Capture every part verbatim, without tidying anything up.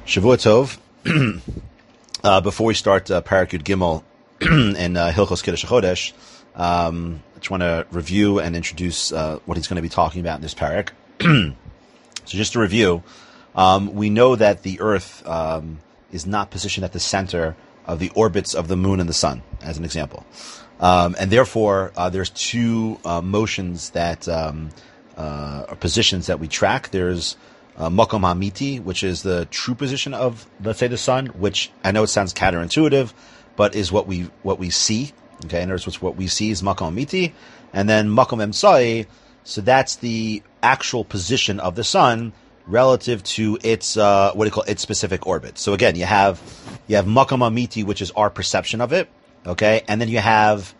Shavua Tov. uh, before we start uh, Parak Yud Gimel and uh, Hilchos Kiddush HaChodesh, um, I just want to review and introduce uh, what he's going to be talking about in this parak. So just to review, um, we know that the Earth um, is not positioned at the center of the orbits of the Moon and the Sun, as an example. Um, and therefore, uh, there's two uh, motions that um, uh, are positions that we track. There's uh, Makom HaMiti, which is the true position of, let's say, the Sun, which I know it sounds counterintuitive, but is what we what we see. Okay, in other words, what we see is Makom HaMiti, and then Makom Emsai. So that's the actual position of the Sun relative to its uh, what do you call its specific orbit. So again, you have you have Makom HaMiti, which is our perception of it. Okay, and then you have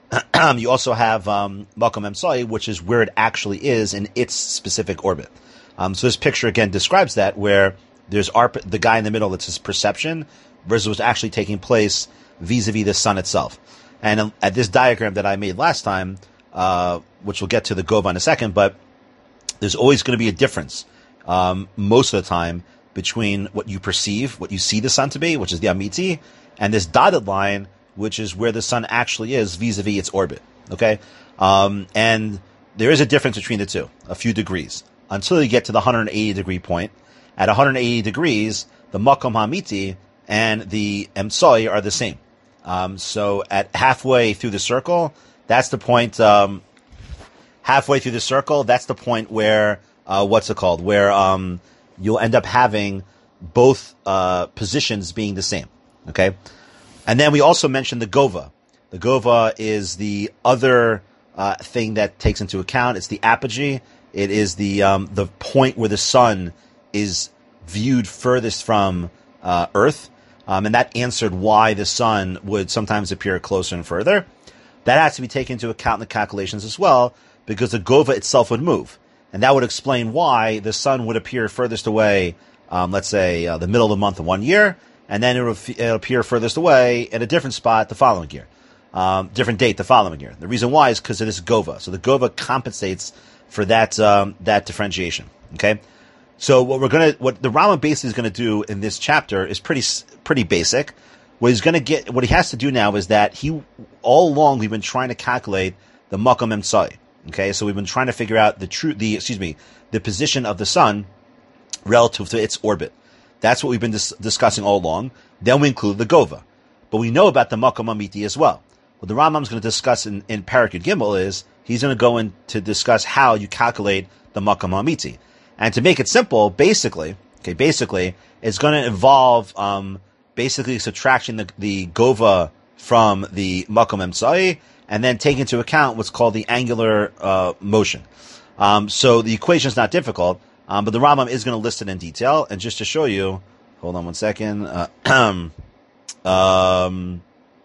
you also have um, Makom Emsai, which is where it actually is in its specific orbit. Um, so this picture again describes that, where there's our the guy in the middle that's his perception versus what's actually taking place vis-a-vis the Sun itself. And um, at this diagram that I made last time, uh, which we'll get to the Gova in a second, but there's always going to be a difference um, most of the time between what you perceive, what you see the Sun to be, which is the Amiti, and this dotted line, which is where the Sun actually is vis-a-vis its orbit. Okay? Um, and there is a difference between the two, a few degrees, until you get to the one hundred eighty degree point. At one hundred eighty degrees, the Makom HaMiti and the Emsoi are the same. Um, so at halfway through the circle, that's the point, um, halfway through the circle, that's the point where, uh, what's it called? Where, um, you'll end up having both, uh, positions being the same. Okay? And then we also mentioned the Gova. The Gova is the other, uh, thing that takes into account. It's the apogee. It is the, um, the point where the Sun is viewed furthest from, uh, Earth. Um, and that answered why the Sun would sometimes appear closer and further. That has to be taken into account in the calculations as well, because the Gova itself would move. And that would explain why the Sun would appear furthest away, um, let's say, uh, the middle of the month of one year, and then it will f- it'll appear furthest away at a different spot the following year. Um, different date the following year. The reason why is because of this Gova. So the Gova compensates for that, um, that differentiation. Okay? So what we're gonna, what the Rambam basically is gonna do in this chapter is pretty, pretty basic. What he's gonna get, what he has to do now is that he, all along we've been trying to calculate the Makom Emsai. Okay, so we've been trying to figure out the true, the, excuse me, the position of the Sun relative to its orbit. That's what we've been dis- discussing all along. Then we include the Gova. But we know about the Makom HaMiti as well. What the Rambam is going to discuss in, in Parak Yud Gimel is, he's going to go in to discuss how you calculate the Makom HaMiti. And to make it simple, basically, okay, basically, it's going to involve, um, basically subtracting the, the Gova from the Makom Emsai, and then take into account what's called the angular, uh, motion. Um, so the equation is not difficult, um, but the Rambam is going to list it in detail, and just to show you, hold on one second, uh, um,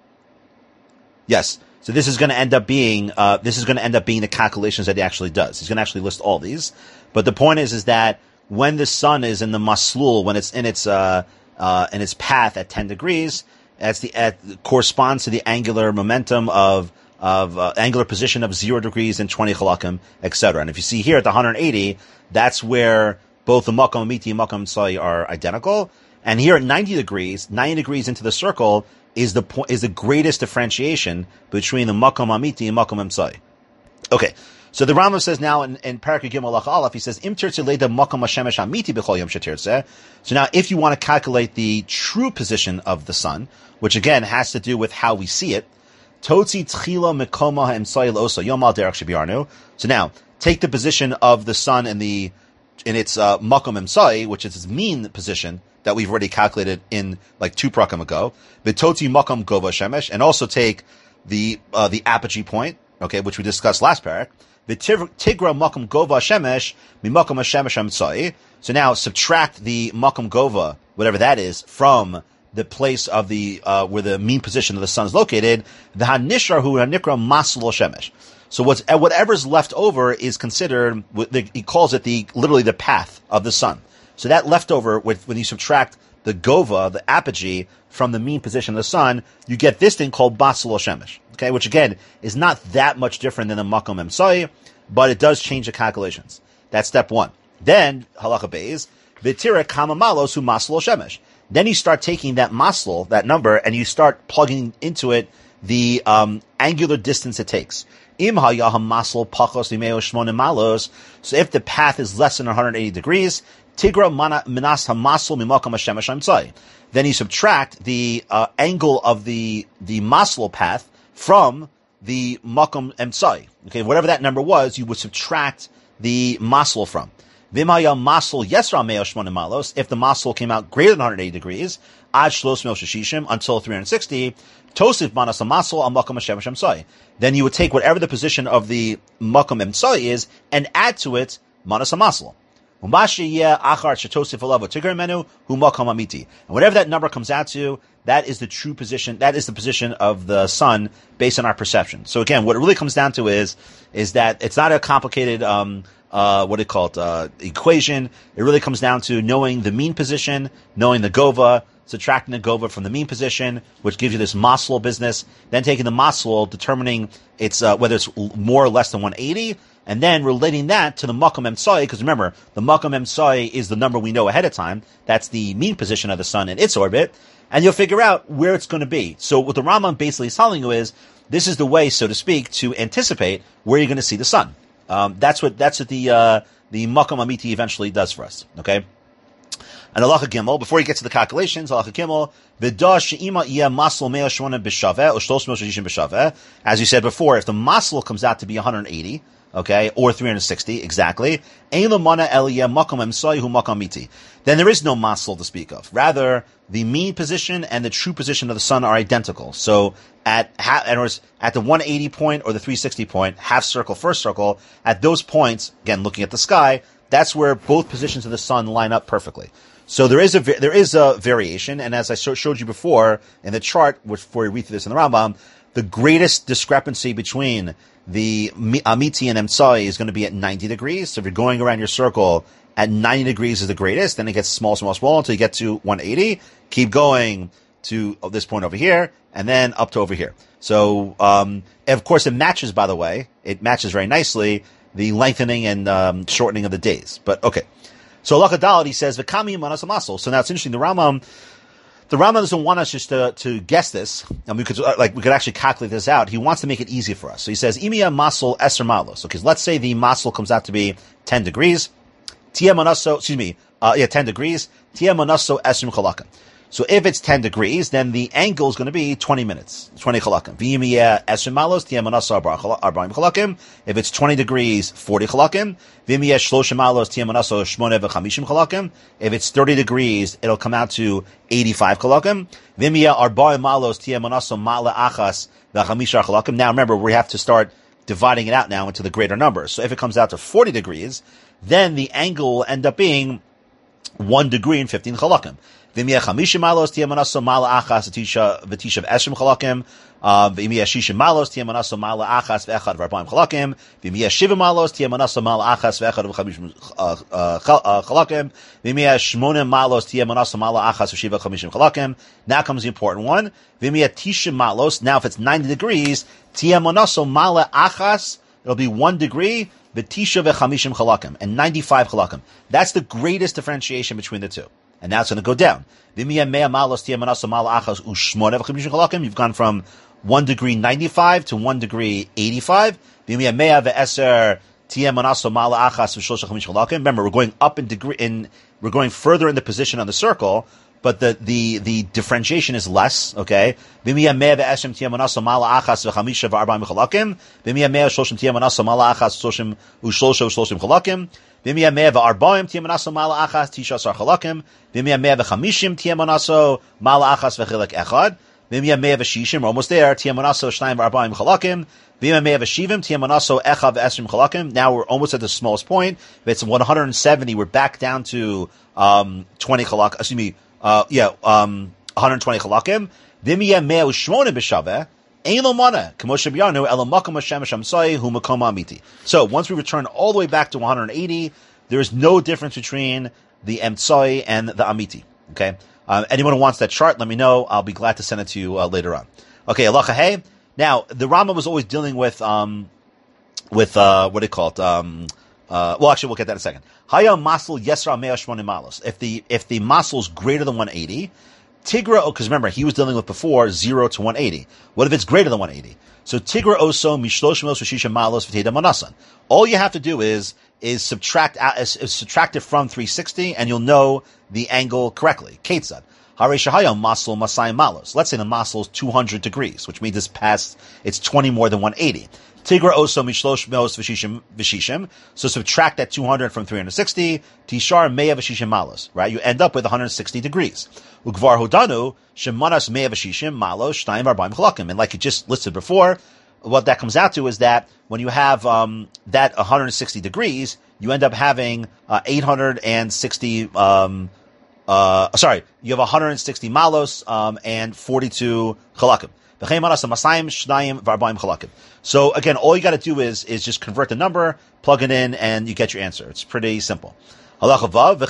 yes. So this is going to end up being, uh, this is going to end up being the calculations that he actually does. He's going to actually list all these. But the point is, is that when the Sun is in the maslul, when it's in its, uh, uh, in its path at ten degrees, that's the, at, corresponds to the angular momentum of, of, uh, angular position of zero degrees and twenty chalakim, et cetera. And if you see here at the one hundred eighty, that's where both the Makom HaMiti and Makom Emsai are identical. And here at ninety degrees, ninety degrees into the circle, is the point, is the greatest differentiation between the Makom HaMiti and Makom Emsai. Okay. So the Rambam says now in, in Parak Yud Gimel Lach Aleph, he says, Im tirtze leida Makom HaShemesh HaMiti b'chol yom shetirtze. So now if you want to calculate the true position of the Sun, which again has to do with how we see it, Totzi tchila mekoma ha'emsai l'osa yom al derech shebiarnu. So now, take the position of the Sun in the, in its, uh, Makom Emsai, which is its mean position, that we've already calculated in like two prakim ago. V'toti Makom Gova Shemesh, and also take the, uh, the apogee point, okay, which we discussed last parak. V'tigra Makom Gova Shemesh, mi Makom HaShemesh HaMsai. So now subtract the Makom Gova, whatever that is, from the place of the, uh, where the mean position of the Sun is located. The Hanishar hu Hanikra Maslo Shemesh. So what's, whatever's left over is considered, he calls it the, literally the path of the Sun. So that leftover, when you subtract the Gova, the apogee, from the mean position of the Sun, you get this thing called Basel Shemesh. Okay, which again, is not that much different than the Makom Emsai, but it does change the calculations. That's step one. Then, halacha beis, V'tira kama malos hu maslo shemesh. Then you start taking that maslo, that number, and you start plugging into it the um, angular distance it takes. Im hayaham maslo pachos limeo shmone malos. So if the path is less than one hundred eighty degrees, tigra minas hamaslo mimakam hashemesh hamtzai. Then you subtract the uh, angle of the the maslo path from the makam emtsai. Okay, whatever that number was, you would subtract the maslo from. Vimaya masl yesra meo shmone malos. If the masl came out greater than one hundred eighty degrees, ad shlos meo shishim until three hundred sixty, tosif manas masl al makam hashemesh hamtzai. Then you would take whatever the position of the makam emtsai is and add to it manas masl. And whatever that number comes out to, that is the true position, that is the position of the sun based on our perception. So again, what it really comes down to is, is that it's not a complicated, um, uh, what do you call it, uh, equation. It really comes down to knowing the mean position, knowing the gova, subtracting the gova from the mean position, which gives you this masl business, then taking the masl, determining it's, uh, whether it's more or less than one hundred eighty, and then relating that to the makam emtsai, because remember, the makam emtsai is the number we know ahead of time. That's the mean position of the sun in its orbit, and you'll figure out where it's going to be. So what the Rambam basically is telling you is, this is the way, so to speak, to anticipate where you're going to see the sun. Um, that's what that's what the uh, the makam amiti eventually does for us. Okay. And halacha gimel, before you get to the calculations, halacha gimel, v'da she'ima iya masl mea shmona b'shaveh, or shtos mea shishim b'shaveh. As you said before, if the masl comes out to be one hundred eighty, okay, or three hundred sixty, exactly, ein lamana eliyah makam emsai hu makam miti. Then there is no masl to speak of. Rather, the mean position and the true position of the sun are identical. So at ha- at the one hundred eighty point or the three hundred sixty point, half circle, first circle, at those points, again looking at the sky, that's where both positions of the sun line up perfectly. So there is a there is a variation, and as I showed you before in the chart, which before you read through this in the Rambam, the greatest discrepancy between the amiti and emtsai is going to be at ninety degrees. So if you're going around your circle at ninety degrees is the greatest, then it gets small, small, small until you get to one hundred eighty. Keep going to this point over here, and then up to over here. So, um, of course, it matches. By the way, it matches very nicely the lengthening and um, shortening of the days. But okay. So halacha dalet, he says, "V'kami manas hamasl." So now it's interesting. The Rambam, the Rambam doesn't want us just to, to guess this, and we could like we could actually calculate this out. He wants to make it easy for us. So he says, "Imiya masl eser malos." Okay, so let's say the masl comes out to be ten degrees. Tia manaso, excuse me, uh, yeah, ten degrees. Tia manaso esrim chalakim. So if it's ten degrees, then the angle is going to be twenty minutes, twenty chalakim. V'yimiya esrim malos, tia manaso arba'im chalakim. If it's twenty degrees, forty chalakim. V'yimiya shloshim malos, tia manaso shmone v'chamishim chalakim. If it's thirty degrees, it'll come out to eighty-five chalakim. V'yimiya arba'im malos, tia manaso ma'le achas v'chamisha chalakim. Now remember, we have to start dividing it out now into the greater numbers. So if it comes out to forty degrees, then the angle will end up being one degree and fifteen chalakim. V'imiya chamishim malos tia manaso ma'la achas v'tisha v'tisha v'esrim chalakim. V'imiya shishim malos tia manaso ma'la achas v'echad v'arbaim chalakim. V'imiya shiva malos tia manaso ma'la achas v'echad v'chamishim chalakim. V'imiya shmonim malos tia manaso ma'la achas v'shiva chamishim chalakim. Now comes the important one. V'imiya tishim malos. Now if it's ninety degrees, tia manaso ma'la achas, it'll be one degree. V'tisha v'chamishim chalakim, and ninety-five chalakim. That's the greatest differentiation between the two. And now it's going to go down. You've gone from one degree ninety-five to one degree eighty-five. Remember, we're going up in degree, in, we're going further in the position on the circle, but the, the, the differentiation is less, okay? V'imiya mea v'arba'im tia manaso ma'la achas tisha asar chalakim. V'imiya mea v'chamishim tia manaso ma'la achas v'chilek echad. V'imiya mea v'shishim, we're almost there, tia manaso shnayim v'arba'im chalakim. V'imiya mea v'shivim tia manaso echad v'esrim chalakim. Now we're almost at the smallest point. If it's one hundred seventy, we're back down to um, twenty chalakim. Excuse me, uh, yeah, um, one hundred twenty chalakim. V'imiya mea u'shmona b'shaveh. So once we return all the way back to one hundred eighty, there is no difference between the emtsai and the amiti. Okay. Um, anyone who wants that chart, let me know. I'll be glad to send it to you uh, later on. Okay. Halacha hey. Now the Rambam was always dealing with um with uh what do you call it um uh well actually we'll get that in a second. Haya masl yesra mea shmonim malos. If the if the masl is greater than one eighty, tigra, because remember he was dealing with before zero to one eighty. What if it's greater than one eighty? So tigra oso mishlosh mos v'shisha malos v'teda manasan. All you have to do is is subtract out is, is subtract it from three sixty, and you'll know the angle correctly. Ketzad. Hare shahaya masl masayim malos. Let's say the masl is two hundred degrees, which means it's past it's twenty more than one eighty. Tigra oso mishlosh mos v'shishim v'shishim. So subtract that two hundred from three hundred sixty. Tishar meya v'shishim malos. Right? You end up with one hundred sixty degrees. Ugvar hodanu shemanas meya v'shishim malos shnayim arbaim chalakim. And like you just listed before, what that comes out to is that when you have um, that one hundred sixty degrees, you end up having uh, eight hundred sixty. Um, uh, sorry, you have one hundred sixty malos um, and forty-two chalakim. So again, all you got to do is is just convert the number, plug it in, and you get your answer. It's pretty simple. If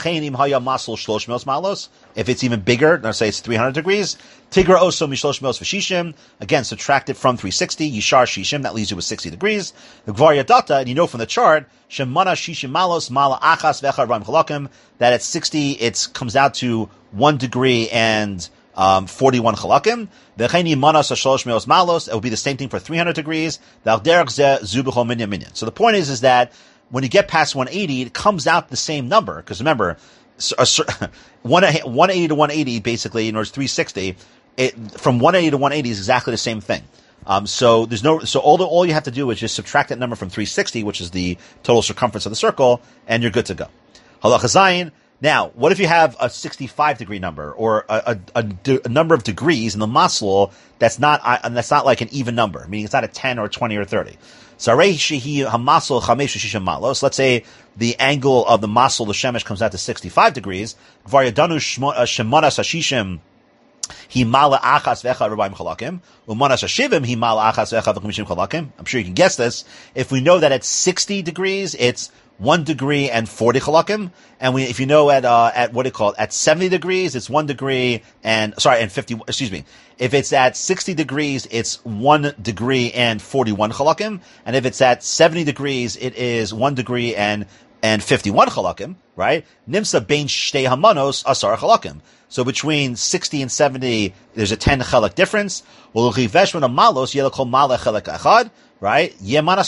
it's even bigger, let's say it's three hundred degrees, tigra oso mishlosh mos v'shishim. Again, subtract it from three sixty. Yishar shishim, that leaves you with sixty degrees. Gvar yadata, and you know from the chart, shemana shishim malos mala achas v'echad arbaim chalakim, that at sixty it comes out to one degree and um, forty-one chalakim. V'cheini manas shalosh meos malos. It will be the same thing for three hundred degrees. Dal derech zeh zu b'chol minyan minyan. So the point is, is that when you get past one eighty, it comes out the same number. Because remember, one eighty to one eighty, basically, in other words, three sixty, it, from one eighty to one eighty is exactly the same thing. Um, so there's no, so all the, all you have to do is just subtract that number from three sixty, which is the total circumference of the circle, and you're good to go. Halacha zayin. Now, what if you have a sixty-five degree number, or a, a, a, a number of degrees in the masl that's not, uh, that's not like an even number, meaning it's not a ten or twenty or thirty. So let's say the angle of the masl, the shemesh, comes out to sixty-five degrees. I'm sure you can guess this. If we know that at sixty degrees, it's one degree and forty chalakim, and we, if you know at uh, at what do you call it, at seventy degrees, it's one degree and sorry and fifty. Excuse me. If it's at sixty degrees, it's one degree and forty-one chalakim, and if it's at seventy degrees, it is one degree and and fifty-one chalakim. Right? Nimsa bein shtei hamanos asar chalakim. So between sixty and seventy, there's a ten chalak difference. Malos yelakol mala chalak achad. Right? So it's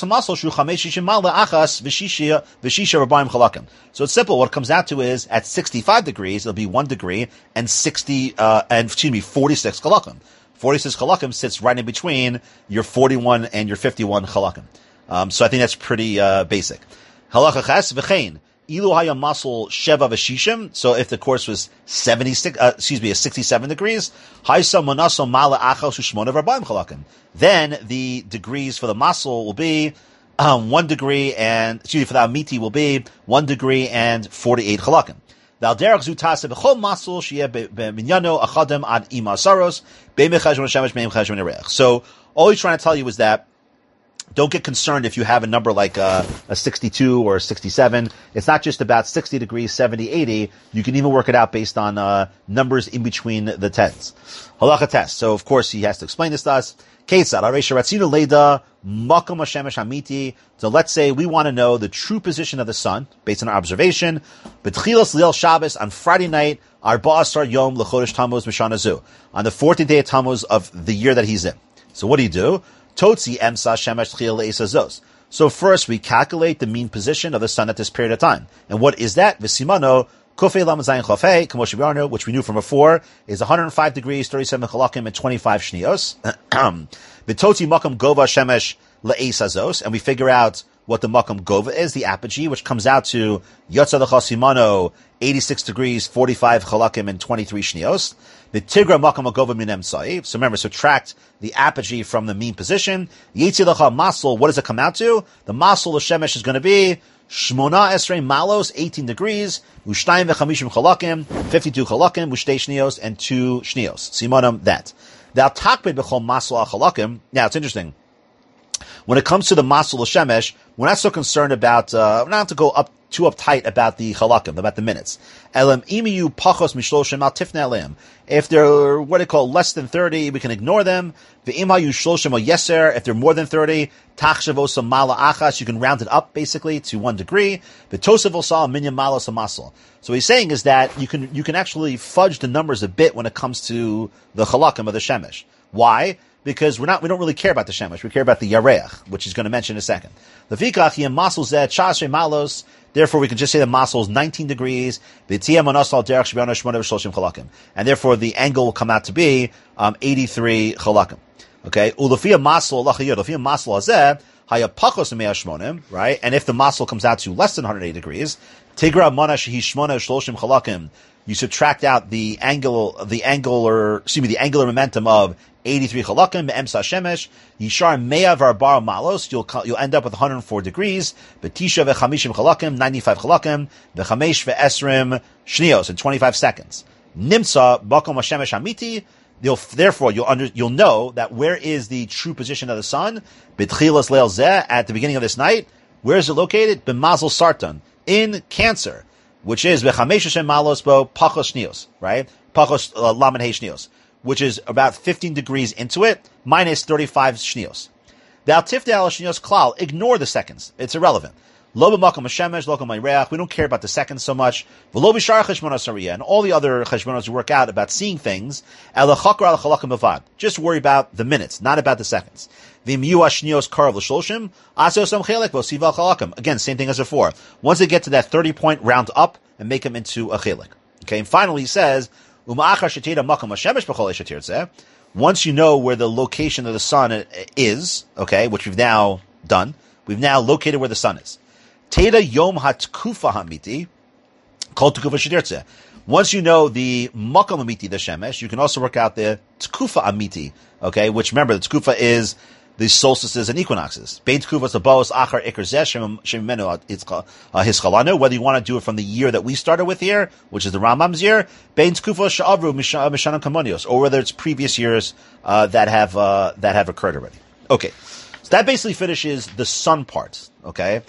simple. What it comes out to is at sixty-five degrees, it'll be one degree and sixty, uh, and excuse me, forty-six chalakim. forty-six chalakim sits right in between your forty-one and your fifty-one chalakim. Um, so I think that's pretty, uh, basic. Halacha ches v'chein. Ilu haya masl sheva v'shishim. So if the course was seventy-six, uh, excuse me, sixty-seven degrees, haisa manaso mala achos u'shmona v'arbaim chalakim. Then the degrees for the masl will be um, one degree and excuse me for the amiti will be one degree and forty-eight chalakim. Val derech zutase b'chol masl sheyeh b'minyano achadem ad ima saros be'mechajron shemesh be'mechajron erech. So all he's trying to tell you is that don't get concerned if you have a number like uh, a sixty-two or a sixty-seven. It's not just about sixty degrees, seventy, eighty. You can even work it out based on uh, numbers in between the tens. Halacha test. So, of course, he has to explain this to us. Ketzad, Aresha Ratzinu Leda, Makom Hashemesh Hamiti. So let's say we want to know the true position of the sun, based on our observation. B'tchilas Leil Shabbos, on Friday night, Arba Asar Yom L'chodesh Tammuz Mishana Zu. On the fourteenth day of Tammuz of the year that he's in. So what do you do? Totzi emsa shemesh tchil le'esazos. So first we calculate the mean position of the sun at this period of time. And what is that? V'simano kofei lamazayin chofei k'moshe b'arnu, which we knew from before, is one hundred five degrees, thirty-seven chalakim, and twenty-five shnios. V'totzi makam gova shemesh le'esazos, and we figure out what the makam gova is, the apogee, which comes out to yotza l'chasimano, eighty-six degrees, forty-five chalakim, and twenty-three shnios. The tigra makam agova min emsai. So remember, subtract the apogee from the mean position. Yetzi l'cha masl, what does it come out to? The masl l'shemesh is going to be shmona esrei malos, eighteen degrees, ushtayim v'chamishim chalakim, fifty-two chalakim, ushtei shnios, and two shnios. Simonam, that. Thou takbid b'chol masl chalakim. Now, it's interesting. When it comes to the masl l'shemesh, we're not so concerned about, uh, we're not to go up too uptight about the chalakim, about the minutes. Elam imiyu pachos mishloshim al tifna elim. If they're what they call less than thirty, we can ignore them. Ve'imayu shloshim al yeser. If they're more than thirty, tachshav osam mala achas. You can round it up basically to one degree. V'tosav osal minyan malos amasal. So what he's saying is that you can you can actually fudge the numbers a bit when it comes to the chalakim of the shemesh. Why? Because we're not, we don't really care about the shemesh. We care about the yareach, which he's going to mention in a second. Lefikach yem masel zeh chasrei malos. Therefore, we can just say the masel is nineteen degrees. V'tiyem anasal derech shebiyana shmona v'shloshim chalakim. And therefore, the angle will come out to be um, eighty-three chalakim. Okay, ulafiyah masel lachayod. Ulafiyah masel hazeh haya pachos mea shmonim. Right, and if the masel comes out to less than one hundred eighty degrees, tigra mana shehi shmona v'shloshim chalakim. You subtract out the angle, the angular, excuse me, the angular momentum of eighty-three chalakim, be'emsa shemesh, yishar mea v'arbar malos, you'll, you'll end up with one hundred four degrees, betisha v'chamishim chalakim, ninety-five chalakim, v'chamesh v'esrim shnios, in twenty-five seconds. Nimsa, bakom hashemesh hamiti, you'll, therefore you'll under, you'll know that where is the true position of the sun, betchilas leil zeh, at the beginning of this night, where is it located? B'mazel sartan, in Cancer, which is v'chamesh hashem malos bo pachos shnios, right? Pachos uh, lamed he shnios, which is about fifteen degrees into it, minus thirty-five shnios. The altifte al shnios klal, ignore the seconds. It's irrelevant. Lo b'makom hashemesh, lo b'mayreach, we don't care about the seconds so much. V'lo b'shar cheshbonos hariyah, and all the other cheshbonos we work out about seeing things, el chakar al chalakim b'vad. Just worry about the minutes, not about the seconds. V'im yu shnios karav l'shloshim, asos chelek v'osiv al chalakim. Again, same thing as before. Once they get to that thirty point, round up and make them into a chelek. Okay, and finally he says, once you know where the location of the sun is, okay, which we've now done, we've now located where the sun is. Teda yom hatkufa hamiti, called tkufa shetirtzeh. Once you know the makam amiti, the shemesh, you can also work out the tkufa amiti, okay, which remember, the tkufa is the solstices and equinoxes. Bein tkufas abos achar ikar zeh shemimenu hischalanu. Whether you want to do it from the year that we started with here, which is the Rambam's year, bein tkufas sha'avru mishanam kamonios, or whether it's previous years uh, that have uh, that have occurred already. Okay, so that basically finishes the sun part. Okay,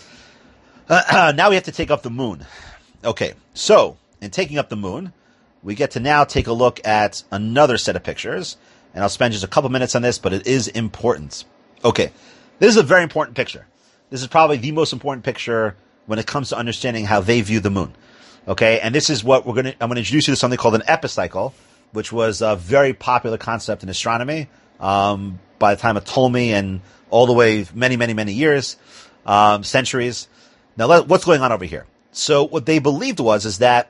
uh, now we have to take up the moon. Okay, so in taking up the moon, we get to now take a look at another set of pictures, and I'll spend just a couple minutes on this, but it is important. Okay, this is a very important picture. This is probably the most important picture when it comes to understanding how they view the moon. Okay, and this is what we're going to, I'm going to introduce you to something called an epicycle, which was a very popular concept in astronomy um, by the time of Ptolemy and all the way many, many, many years, um, centuries. Now, let, what's going on over here? So what they believed was is that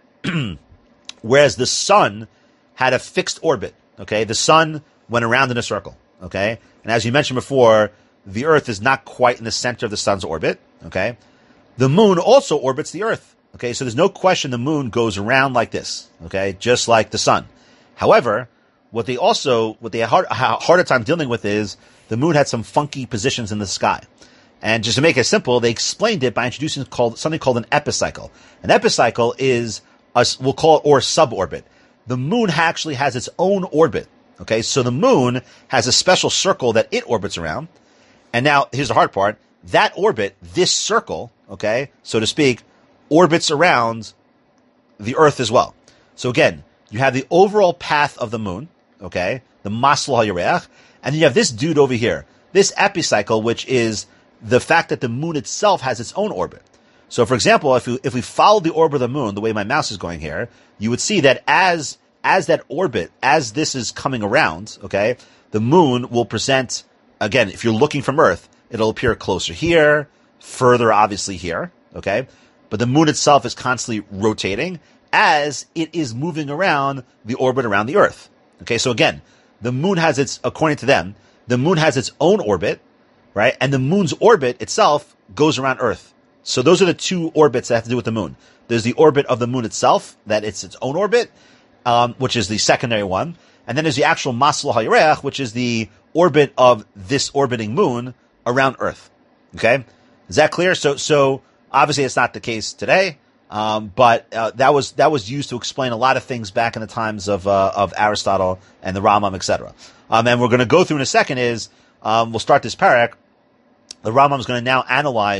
whereas the sun had a fixed orbit, okay, the sun went around in a circle, okay? And as you mentioned before, the Earth is not quite in the center of the sun's orbit, okay? The moon also orbits the Earth, okay? So there's no question the moon goes around like this, okay? Just like the sun. However, what they also, what they had hard, a harder time dealing with is the moon had some funky positions in the sky. And just to make it simple, they explained it by introducing called, something called an epicycle. An epicycle is, a, we'll call it, or suborbit. The moon actually has its own orbit. Okay, so the moon has a special circle that it orbits around. And now, here's the hard part. That orbit, this circle, okay, so to speak, orbits around the Earth as well. So again, you have the overall path of the moon, okay, the Masel HaYareach, and then you have this dude over here, this epicycle, which is the fact that the moon itself has its own orbit. So for example, if we, if we follow the orbit of the moon, the way my mouse is going here, you would see that as As that orbit, as this is coming around, okay, the moon will present, again, if you're looking from Earth, it'll appear closer here, further obviously here, okay, but the moon itself is constantly rotating as it is moving around the orbit around the Earth. Okay, so again, the moon has its, according to them, the moon has its own orbit, right, and the moon's orbit itself goes around Earth. So those are the two orbits that have to do with the moon. There's the orbit of the moon itself, that it's its own orbit, Um, which is the secondary one, and then there's the actual Masel HaYareach, which is the orbit of this orbiting moon around Earth. Okay, is that clear? So, so obviously it's not the case today, um, but uh, that was that was used to explain a lot of things back in the times of uh, of Aristotle and the Rambam, et cetera. Um, and we're going to go through in a second. Is um, we'll start this parak. The Rambam is going to now analyze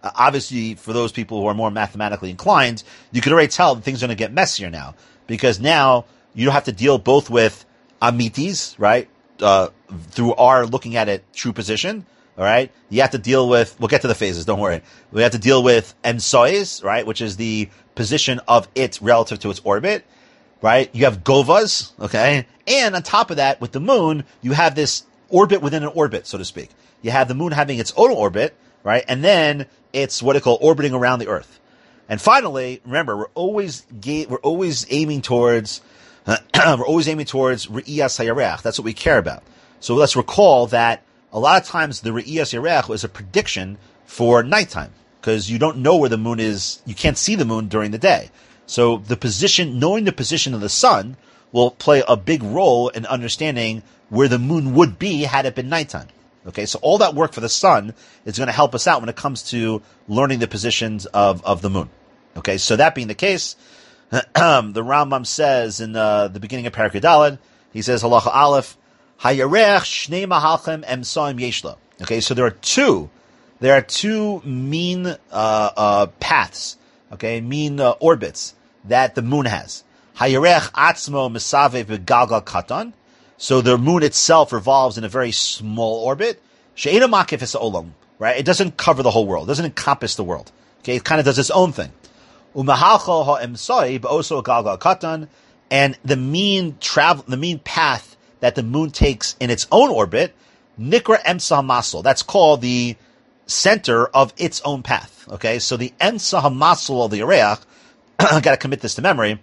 Uh, obviously, for those people who are more mathematically inclined, you could already tell that things are going to get messier now, because now you don't have to deal both with amitis, right, uh, through our looking at it true position, all right? You have to deal with, we'll get to the phases, don't worry. We have to deal with emsois, right, which is the position of it relative to its orbit, right? You have govas, okay? And on top of that, with the moon, you have this orbit within an orbit, so to speak. You have the moon having its own orbit, right? And then it's what they call orbiting around the Earth. And finally, remember, we're always ga- we're always aiming towards uh, we're always aiming towards Re'iyas HaYarech. That's what we care about. So let's recall that a lot of times the Re'iyas HaYarech was a prediction for nighttime, because you don't know where the moon is. You can't see the moon during the day. So the position, knowing the position of the sun, will play a big role in understanding where the moon would be had it been nighttime. Okay, so all that work for the sun is going to help us out when it comes to learning the positions of, of the moon. Okay, so that being the case, the Rambam says in uh, the beginning of Parak Daled, he says, Halacha Aleph, Hayarech Shnei Mahalchem Emsoim Yeshlo. Okay, so there are two, there are two mean uh, uh, paths, okay, mean uh, orbits that the moon has. Hayarech Atzmo Mesave V'Galgal Katan. So the moon itself revolves in a very small orbit. She'ena makif es olam, right? It doesn't cover the whole world. It doesn't encompass the world. Okay, it kind of does its own thing. Umahalcho ha'emsoi ba'oso galgal katan, and the mean travel, the mean path that the moon takes in its own orbit, nikra emsa hamasol. That's called the center of its own path. Okay, so the emsa hamasol of the Yareach, I got to commit this to memory.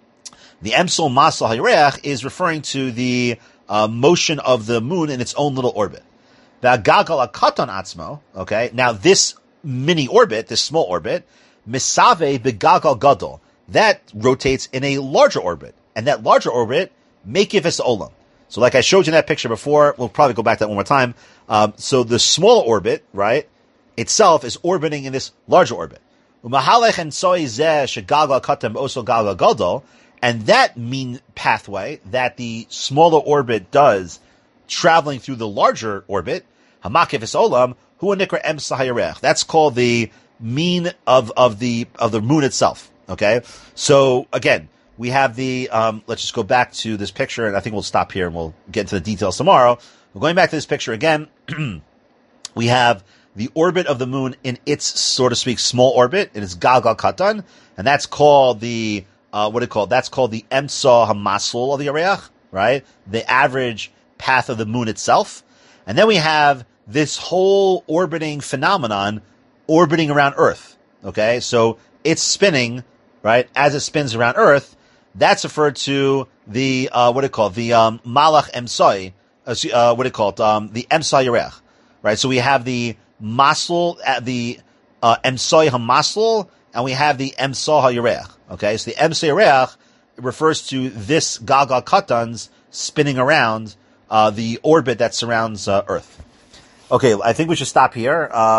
The emsol masol hayareach is referring to the uh, motion of the moon in its own little orbit. The gagal akatan atzmo, okay, now this mini orbit, this small orbit, misave begagal gadol, that rotates in a larger orbit, and that larger orbit, mekif es olam. So like I showed you in that picture before, we'll probably go back to that one more time. Um, so the small orbit, right, itself is orbiting in this larger orbit. Umahalech and soy zeh shegagal katam oso gagal gadol. And that mean pathway that the smaller orbit does, traveling through the larger orbit, hamakif es olam, hu nikra emsa hayarech. That's called the mean of, of the of the moon itself. Okay, so again, we have the. Um, let's just go back to this picture, and I think we'll stop here and we'll get into the details tomorrow. We're going back to this picture again. We have the orbit of the moon in its, so to speak, small orbit, in its galgal katan, and that's called the. Uh, what do you call it? That's called the Emsa Hamasol of the Yareach, right? The average path of the moon itself. And then we have this whole orbiting phenomenon orbiting around Earth, okay? So it's spinning, right? As it spins around Earth, that's referred to the, uh, what do you call it? The um, Malach Emsoi, uh, what do you call it? Um, the Emsa Yareach, right? So we have the Masol, uh, the uh, Emsoi Hamasol, and we have the Emsa HaYareach. Okay, so the Emsa HaYareach refers to this Galgal Katan's spinning around uh, the orbit that surrounds uh, Earth. Okay, I think we should stop here. Uh,